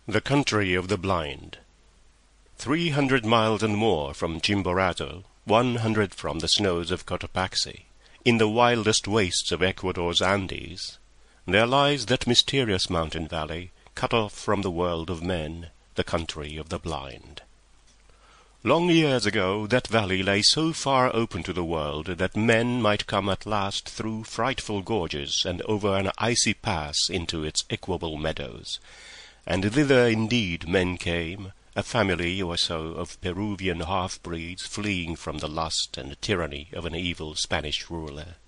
The Country of the Blind. 300 miles and more from Chimborazo, 100 from the snows of Cotopaxi, in the wildest wastes of Ecuador's Andes, there lies that mysterious mountain valley, cut off from the world of men, the country of the blind. Long years ago that valley lay so far open to the world that men might come at last through frightful gorges and over an icy pass into its equable meadows. And thither indeed men came, a family or so of Peruvian half-breeds fleeing from the lust and tyranny of an evil Spanish ruler.